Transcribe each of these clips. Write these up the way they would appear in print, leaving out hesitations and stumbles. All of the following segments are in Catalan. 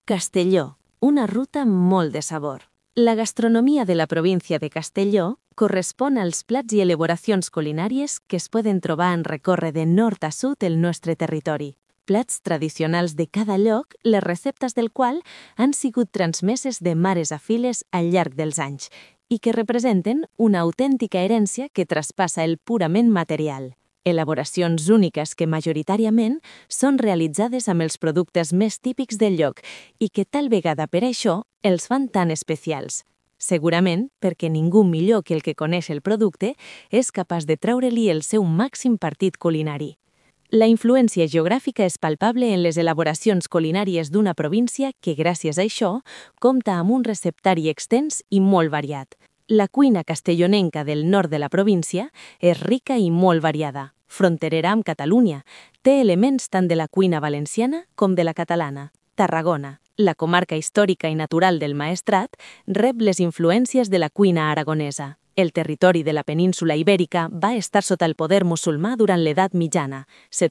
Castelló, una ruta molt de sabor. La gastronomia de la província de Castelló correspon als plats i elaboracions culinàries que es poden trobar en recórrer de nord a sud el nostre territori. Plats tradicionals de cada lloc, les receptes del qual han sigut transmeses de mares a filles al llarg dels anys i que representen una autèntica herència que traspassa el purament material. Elaboracions úniques que majoritàriament són realitzades amb els productes més típics del lloc i que tal vegada per això els fan tan especials. Segurament perquè ningú millor que el que coneix el producte és capaç de treure-li el seu màxim partit culinari. La influència geogràfica és palpable en les elaboracions culinàries d'una província que, gràcies a això, compta amb un receptari extens i molt variat. La cuina castellonenca del nord de la província és rica i molt variada. Fronterera amb Catalunya, té elements tant de la cuina valenciana com de la catalana. Tarragona, la comarca històrica i natural del Maestrat, rep les influències de la cuina aragonesa. El territori de la península ibèrica va estar sota el poder musulmà durant l'edat mitjana,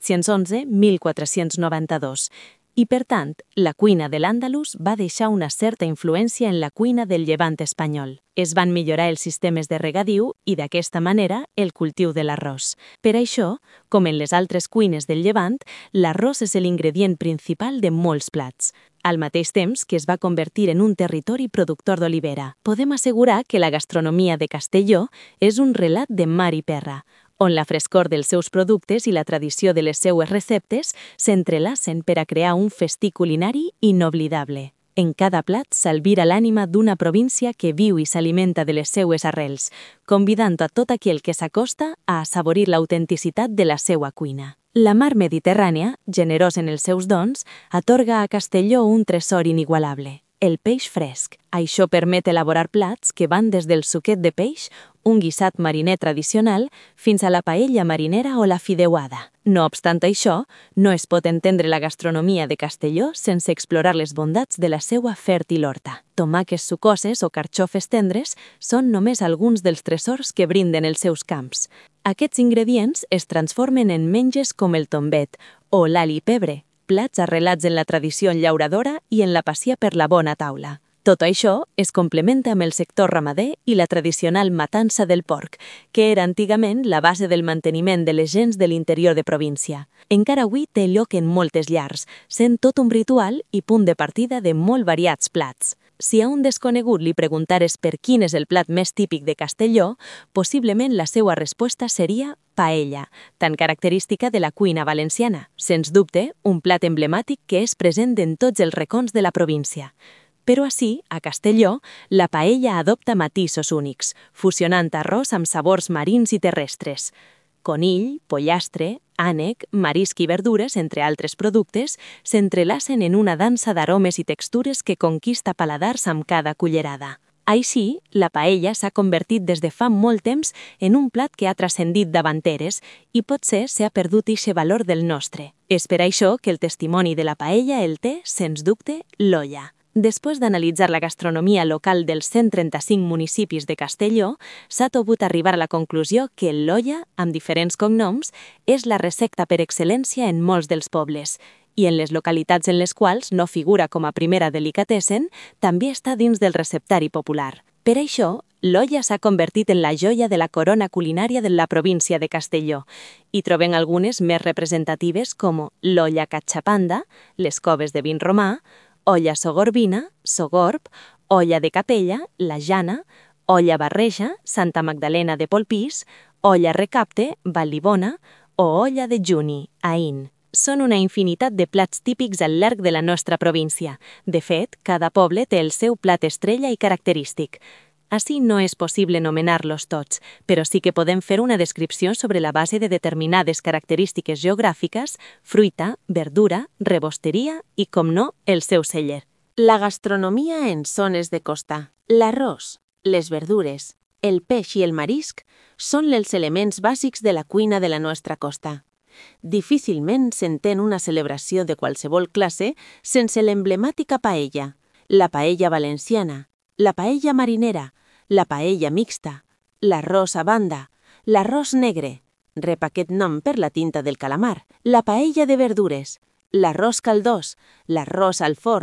711-1492, i per tant, la cuina de l'Àndalus va deixar una certa influència en la cuina del llevant espanyol. Es van millorar els sistemes de regadiu i d'aquesta manera el cultiu de l'arròs. Per això, com en les altres cuines del llevant, l'arròs és l'ingredient principal de molts plats. Al mateix temps que es va convertir en un territori productor d'olivera, podem assegurar que la gastronomia de Castelló és un relat de mar i terra, on la frescor dels seus productes i la tradició de les seues receptes s'entrelacen per a crear un festí culinari inoblidable. En cada plat s'albira l'ànima d'una província que viu i s'alimenta de les seues arrels, convidant a tot aquell que s'acosta a assaborir l'autenticitat de la seua cuina. La mar Mediterrània, generosa en els seus dons, atorga a Castelló un tresor inigualable, el peix fresc. Això permet elaborar plats que van des del suquet de peix, un guisat mariner tradicional, fins a la paella marinera o la fideuada. No obstant això, no es pot entendre la gastronomia de Castelló sense explorar les bondats de la seua fèrtil horta. Tomàquets sucoses o carxofes tendres són només alguns dels tresors que brinden els seus camps. Aquests ingredients es transformen en menges com el tombet o l'all i pebre, plats arrelats en la tradició llauradora i en la passió per la bona taula. Tot això es complementa amb el sector ramader i la tradicional matança del porc, que era antigament la base del manteniment de les gents de l'interior de província. Encara avui té lloc en moltes llars, sent tot un ritual i punt de partida de molt variats plats. Si a un desconegut li preguntares per quin és el plat més típic de Castelló, possiblement la seva resposta seria paella, tan característica de la cuina valenciana. Sens dubte, un plat emblemàtic que és present en tots els racons de la província. Però així, a Castelló, la paella adopta matisos únics, fusionant arròs amb sabors marins i terrestres. Conill, pollastre, ànec, marisc i verdures, entre altres productes, s'entrelacen en una dansa d'aromes i textures que conquista paladars amb cada cullerada. Així, la paella s'ha convertit des de fa molt temps en un plat que ha transcendit davanteres i potser s'ha perdut eixe valor del nostre. És per això que el testimoni de la paella el té, sens dubte, l'olla. Després d'analitzar la gastronomia local dels 135 municipis de Castelló, s'ha pogut arribar a la conclusió que l'olla, amb diferents cognoms, és la recepta per excel·lència en molts dels pobles, i en les localitats en les quals no figura com a primera delicatessen, també està dins del receptari popular. Per això, l'olla s'ha convertit en la joia de la corona culinària de la província de Castelló, i trobem algunes més representatives com l'olla catxapanda, les coves de vin romà, olla sogorbina, sogorb, olla de capella, la jana, olla barreja, Santa Magdalena de Polpís, olla recapte, Vallibona, o olla de juni, Aín. Són una infinitat de plats típics al llarg de la nostra província. De fet, cada poble té el seu plat estrella i característic. Així no és possible nomenar-los tots, però sí que podem fer una descripció sobre la base de determinades característiques geogràfiques, fruita, verdura, rebosteria i, com no, el seu celler. La gastronomia en zones de costa. L'arròs, les verdures, el peix i el marisc són els elements bàsics de la cuina de la nostra costa. Difícilment s'entén una celebració de qualsevol classe sense l'emblemàtica paella, la paella valenciana, la paella marinera, la paella mixta, l'arròs a banda, l'arròs negre, rep aquest nom per la tinta del calamar, la paella de verdures, l'arròs caldós, l'arròs al forn,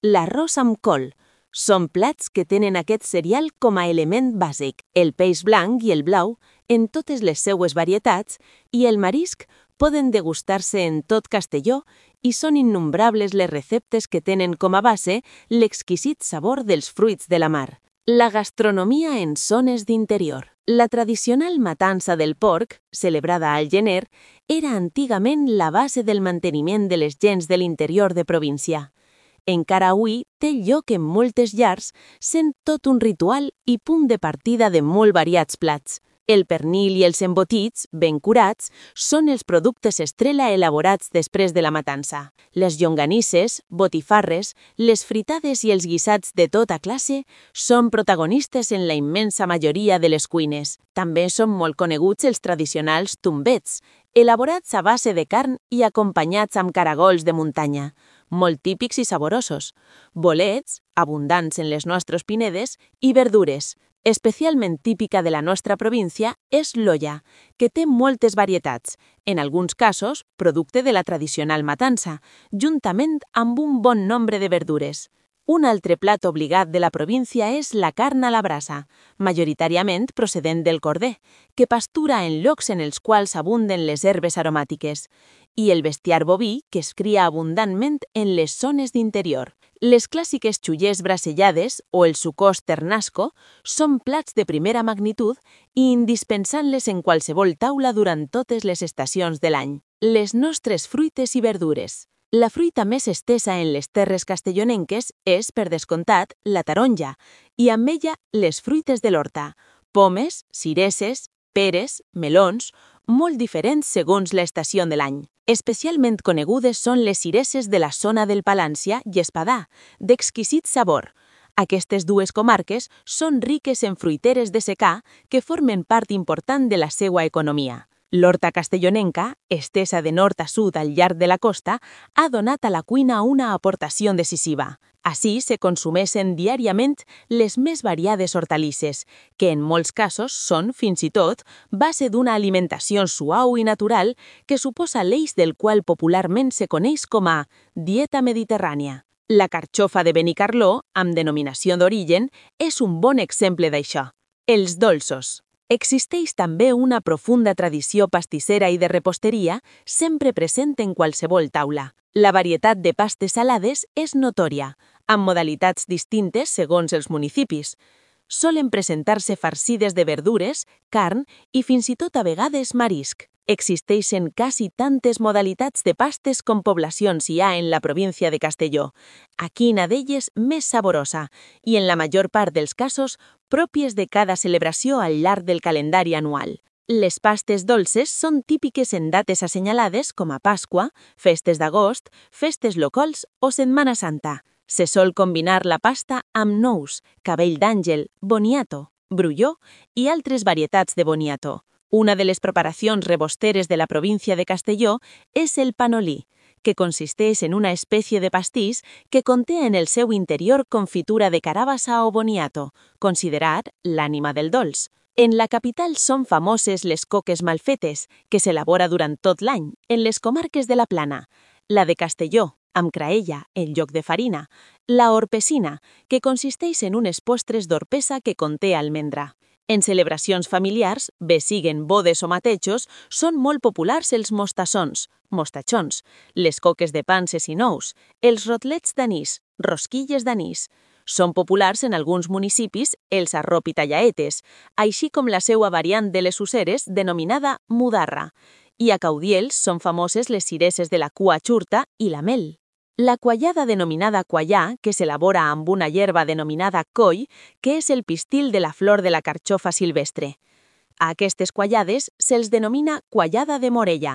L'arròs amb col. Són plats que tenen aquest cereal com a element bàsic, el peix blanc i el blau en totes les seues varietats i el marisc poden degustar-se en tot Castelló i són innombrables les receptes que tenen com a base l'exquisit sabor dels fruits de la mar. La gastronomia en zones d'interior. La tradicional matança del porc, celebrada al gener, era antigament la base del manteniment de les gents de l'interior de província. Encara avui té lloc en moltes llars, sent tot un ritual i punt de partida de molt variats plats. El pernil i els embotits, ben curats, són els productes estrella elaborats després de la matança. Les llonganisses, botifarres, les fritades i els guisats de tota classe són protagonistes en la immensa majoria de les cuines. També són molt coneguts els tradicionals tumbets, elaborats a base de carn i acompanyats amb caragols de muntanya, molt típics i saborosos, bolets, abundants en les nostres pinedes, i verdures. Especialment típica de la nostra província és l'olla, que té moltes varietats, en alguns casos producte de la tradicional matança, juntament amb un bon nombre de verdures. Un altre plat obligat de la província és la carn a la brasa, majoritàriament procedent del corder, que pastura en llocs en els quals abunden les herbes aromàtiques, i el bestiar boví, que es cria abundantment en les zones d'interior. Les clàssiques xullers bracellades o el sucós ternasco són plats de primera magnitud i indispensables en qualsevol taula durant totes les estacions de l'any. Les nostres fruites i verdures. La fruita més estesa en les terres castellonenques és, per descomptat, la taronja, i amb ella les fruites de l'horta, pomes, cireses, peres, melons, molt diferents segons l'estació de l'any. Especialment conegudes són les cireses de la zona del Palància i Espadà, d'exquisit sabor. Aquestes dues comarques són riques en fruiteres de secà que formen part important de la seva economia. L'horta castellonenca, estesa de nord a sud al llarg de la costa, ha donat a la cuina una aportació decisiva. Així se consumeixen diàriament les més variades hortalisses, que en molts casos són, fins i tot, base d'una alimentació suau i natural que suposa l'eix del qual popularment se coneix com a dieta mediterrània. La carxofa de Benicarló, amb denominació d'origen, és un bon exemple d'això. Els dolços. Existeix també una profunda tradició pastissera i de reposteria, sempre present en qualsevol taula. La varietat de pastes salades és notòria, amb modalitats distintes segons els municipis. Solen presentar-se farcides de verdures, carn i fins i tot a vegades marisc. Existeixen quasi tantes modalitats de pastes com poblacions hi ha en la província de Castelló, quina d'elles més saborosa i, en la major part dels casos, pròpies de cada celebració al llarg del calendari anual. Les pastes dolces són típiques en dates assenyalades com a Pasqua, festes d'agost, festes locals o Setmana Santa. Se sol combinar la pasta amb nous, cabell d'àngel, boniato, brulló i altres varietats de boniato. Una de les preparacions rebosteres de la província de Castelló és el panolí, que consisteix en una espècie de pastís que conté en el seu interior confitura de carabassa o boniato, considerat l'ànima del dolç. En la capital són famoses les coques malfetes, que s'elabora durant tot l'any, en les comarques de la Plana, la de Castelló, amb craella en lloc de farina, la orpesina, que consisteix en unes postres d'orpesa que conté almendra. En celebracions familiars, bé siguen bodes o mateixos, són molt populars els mostassons, mostachons, les coques de panses i nous, els rotlets d'anís, rosquilles d'anís. Són populars en alguns municipis els arropitallaetes, així com la seva variant de les useres denominada mudarra. I a Caudiels són famoses les cireses de la cua xurta i la mel. La quallada denominada quallà, que s'elabora amb una herba denominada coll, que és el pistil de la flor de la carxofa silvestre. A aquestes quallades se'ls denomina quallada de morella.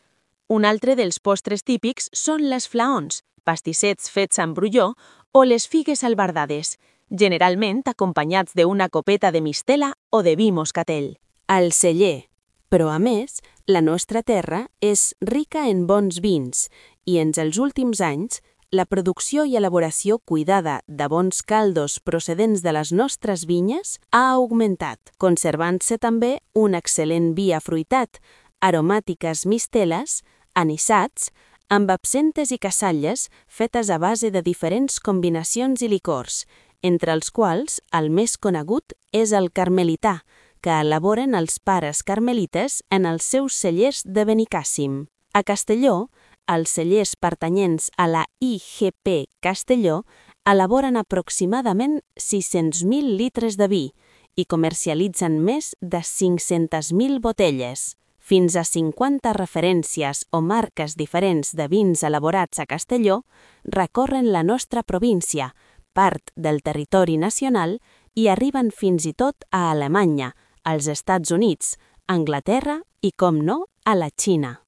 Un altre dels postres típics són les flaons, pastissets fets amb brulló, o les figues albardades, generalment acompanyats d'una copeta de mistela o de vi moscatell. Al celler. Però, a més, la nostra terra és rica en bons vins i en els últims anys la producció i elaboració cuidada de bons caldos procedents de les nostres vinyes ha augmentat, conservant-se també un excel·lent vi afruitat, aromàtiques misteles, anissats, amb absentes i cassalles fetes a base de diferents combinacions i licors, entre els quals el més conegut és el carmelità, que elaboren els pares carmelites en els seus cellers de Benicàssim. A Castelló, els cellers pertanyents a la IGP Castelló elaboren aproximadament 600.000 litres de vi i comercialitzen més de 500.000 botelles. Fins a 50 referències o marques diferents de vins elaborats a Castelló recorren la nostra província, part del territori nacional, i arriben fins i tot a Alemanya, als Estats Units, Anglaterra i, com no, a la Xina.